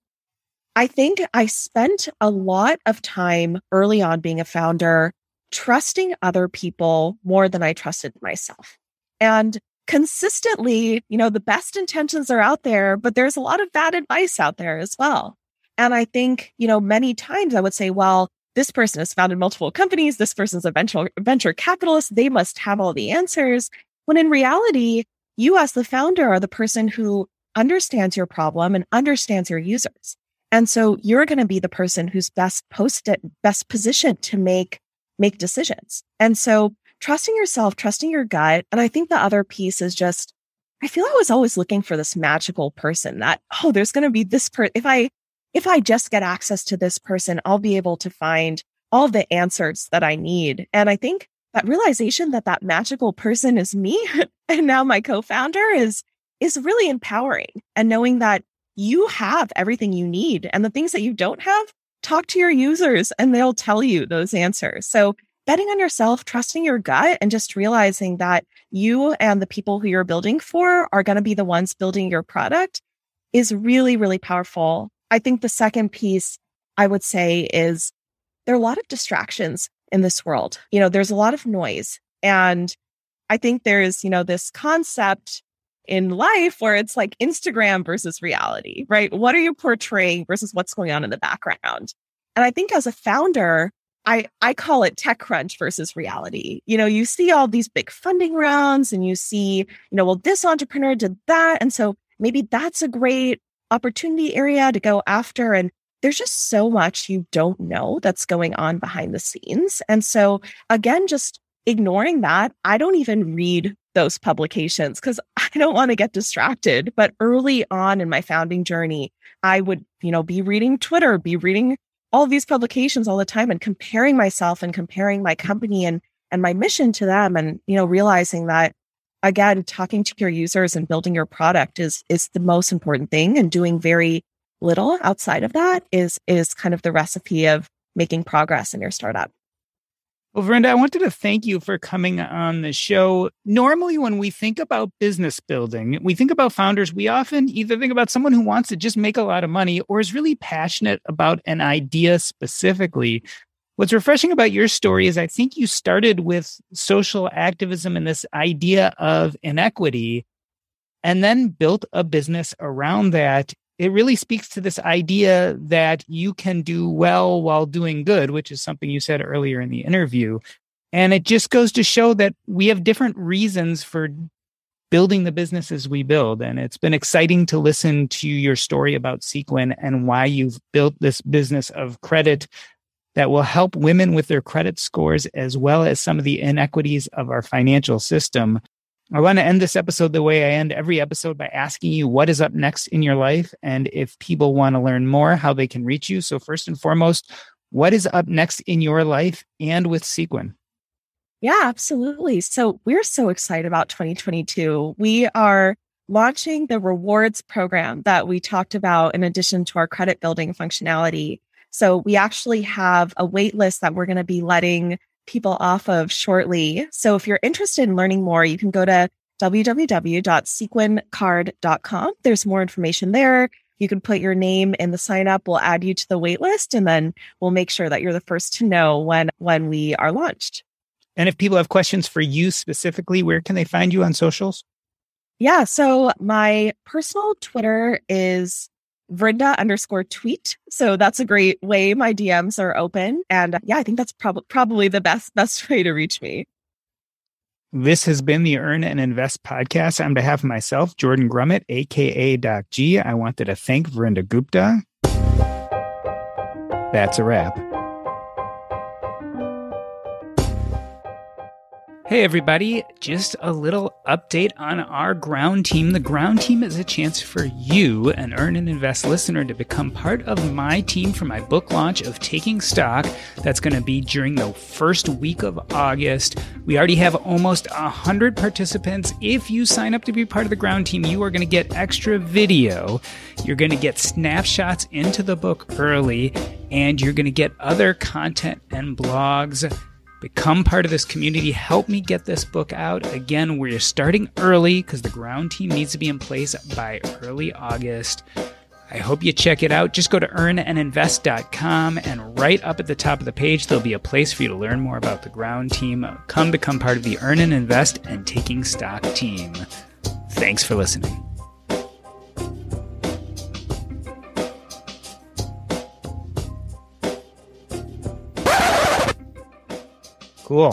I think I spent a lot of time early on being a founder trusting other people more than I trusted myself. And consistently, you know, the best intentions are out there, but there's a lot of bad advice out there as well. And I think, you know, many times I would say, well, this person has founded multiple companies. This person's a venture, venture capitalist. They must have all the answers. When in reality, you as the founder are the person who understands your problem and understands your users. And so you're going to be the person who's best posted, best positioned to make, make decisions. And so trusting yourself, trusting your gut. And I think the other piece is just, I feel I was always looking for this magical person that, oh, there's going to be this person. If I, if I just get access to this person, I'll be able to find all of the answers that I need. And I think that realization that that magical person is me and now my co-founder is, is really empowering. And knowing that you have everything you need and the things that you don't have, talk to your users and they'll tell you those answers. So betting on yourself, trusting your gut, and just realizing that you and the people who you're building for are going to be the ones building your product is really, really powerful. I think the second piece I would say is there are a lot of distractions in this world. You know, there's a lot of noise. And I think there's, you know, this concept in life where it's like Instagram versus reality, right? What are you portraying versus what's going on in the background? And I think as a founder, I, I call it TechCrunch versus reality. You know, you see all these big funding rounds and you see, you know, well, this entrepreneur did that. And so maybe that's a great opportunity area to go after. And there's just so much you don't know that's going on behind the scenes. And so again, just ignoring that, I don't even read those publications because I don't want to get distracted. But early on in my founding journey, I would, you know, be reading Twitter, be reading all of these publications all the time and comparing myself and comparing my company and, and my mission to them. And, you know, realizing that, again, talking to your users and building your product is, is the most important thing. And doing very little outside of that is, is kind of the recipe of making progress in your startup. Well, Verinda, I wanted to thank you for coming on the show. Normally, when we think about business building, we think about founders, we often either think about someone who wants to just make a lot of money or is really passionate about an idea specifically. What's refreshing about your story is I think you started with social activism and this idea of inequity. and then built a business around that. It really speaks to this idea that you can do well while doing good, which is something you said earlier in the interview. And it just goes to show that we have different reasons for building the businesses we build. And it's been exciting to listen to your story about Sequin and why you've built this business of credit that will help women with their credit scores, as well as some of the inequities of our financial system. I want to end this episode the way I end every episode by asking you what is up next in your life, and if people want to learn more, how they can reach you. So first and foremost, what is up next in your life and with Sequin? Yeah, absolutely. So we're so excited about twenty twenty-two. We are launching the rewards program that we talked about in addition to our credit building functionality. So we actually have a wait list that we're going to be letting people off of shortly. So if you're interested in learning more, you can go to w w w dot sequin card dot com. There's more information there. You can put your name in the sign up. We'll add you to the wait list, and then we'll make sure that you're the first to know when, when we are launched. And if people have questions for you specifically, where can they find you on socials? Yeah. So my personal Twitter is Vrinda underscore tweet. So that's a great way. My D Ms are open. And uh, yeah, I think that's prob- probably the best, best way to reach me. This has been the Earn and Invest podcast. On behalf of myself, Jordan Grummett, A K A Doc G, I wanted to thank Vrinda Gupta. That's a wrap. Hey, everybody. Just a little update on our ground team. The ground team is a chance for you, an Earn and Invest listener, to become part of my team for my book launch of Taking Stock. That's going to be during the first week of August. We already have almost one hundred participants. If you sign up to be part of the ground team, you are going to get extra video. You're going to get snapshots into the book early, and you're going to get other content and blogs. Become part of this community. Help me get this book out. Again, we're starting early because the ground team needs to be in place by early August. I hope you check it out. Just go to earn and invest dot com, and right up at the top of the page, there'll be a place for you to learn more about the ground team. Come become part of the Earn and Invest and Taking Stock team. Thanks for listening. Cool.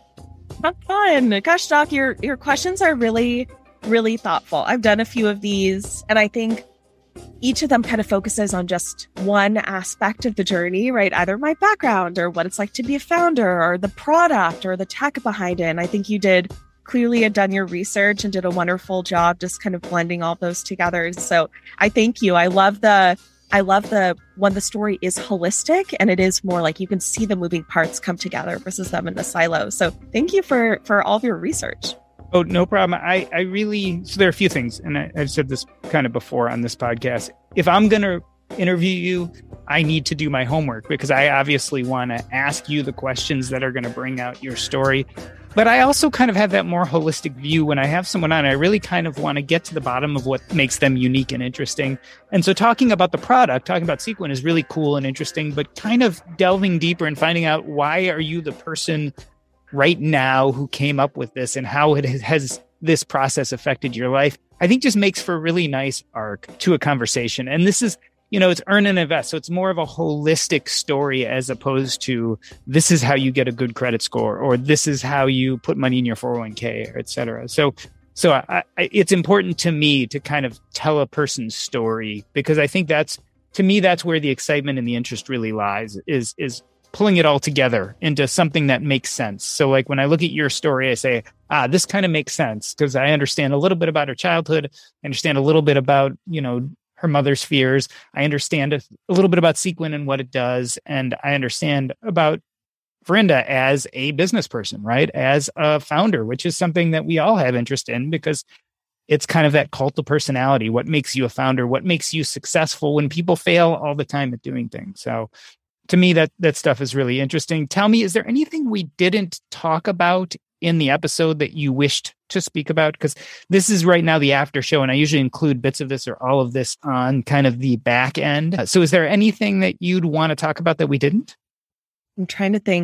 That's fun. Gosh, Doc, your, your questions are really, really thoughtful. I've done a few of these, and I think each of them kind of focuses on just one aspect of the journey, right? Either my background or what it's like to be a founder or the product or the tech behind it. And I think you did clearly had done your research and did a wonderful job just kind of blending all those together. So I thank you. I love the I love the when the story is holistic and it is more like you can see the moving parts come together versus them in the silo. So thank you for for all of your research. Oh, no problem. I, I really, so there are a few things, and I, I've said this kind of before on this podcast. If I'm going to interview you, I need to do my homework because I obviously want to ask you the questions that are going to bring out your story. But I also kind of have that more holistic view when I have someone on. I really kind of want to get to the bottom of what makes them unique and interesting. And so talking about the product, talking about Sequin is really cool and interesting, but kind of delving deeper and finding out why are you the person right now who came up with this and how it has this process affected your life, I think just makes for a really nice arc to a conversation. And this is, you know, it's earn and invest. So it's more of a holistic story as opposed to this is how you get a good credit score or this is how you put money in your four oh one k, or et cetera. So, so I, I, it's important to me to kind of tell a person's story because I think that's, to me, that's where the excitement and the interest really lies is, is pulling it all together into something that makes sense. So like when I look at your story, I say, ah, this kind of makes sense because I understand a little bit about her childhood. I understand a little bit about, you know, her mother's fears. I understand a, a little bit about Sequin and what it does. And I understand about Vrinda as a business person, right? As a founder, which is something that we all have interest in because it's kind of that cult of personality. What makes you a founder? What makes you successful when people fail all the time at doing things? So to me, that that stuff is really interesting. Tell me, is there anything we didn't talk about in the episode that you wished to speak about? Because this is right now the after show, and I usually include bits of this or all of this on kind of the back end. So is there anything that you'd want to talk about that we didn't? I'm trying to think.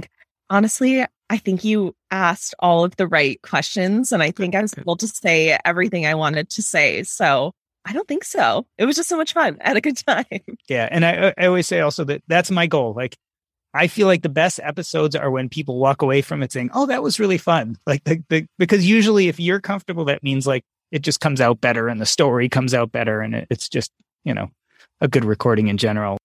Honestly, I think you asked all of the right questions, and I think I was able to say everything I wanted to say. So I don't think so. It was just so much fun. I had a good time. Yeah. And I, I always say also that that's my goal. Like, I feel like the best episodes are when people walk away from it saying, oh, that was really fun. Like, the, the, because usually if you're comfortable, that means like it just comes out better and the story comes out better. And it, it's just, you know, a good recording in general.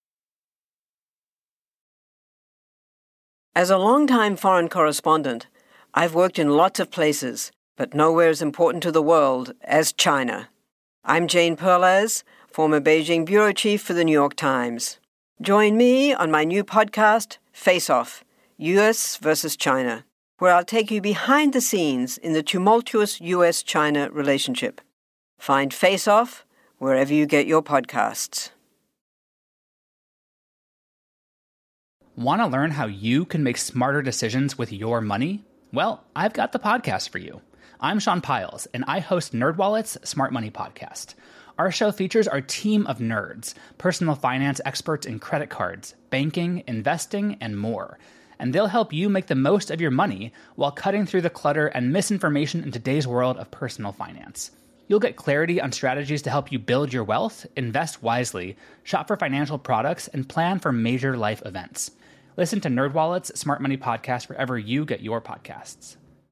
As a longtime foreign correspondent, I've worked in lots of places, but nowhere as important to the world as China. I'm Jane Perlez, former Beijing bureau chief for the New York Times. Join me on my new podcast, Face Off, U S versus China, where I'll take you behind the scenes in the tumultuous U S China relationship. Find Face Off wherever you get your podcasts. Want to learn how you can make smarter decisions with your money? Well, I've got the podcast for you. I'm Sean Piles, and I host NerdWallet's Smart Money Podcast. Our show features our team of nerds, personal finance experts in credit cards, banking, investing, and more. And they'll help you make the most of your money while cutting through the clutter and misinformation in today's world of personal finance. You'll get clarity on strategies to help you build your wealth, invest wisely, shop for financial products, and plan for major life events. Listen to NerdWallet's Smart Money Podcast wherever you get your podcasts.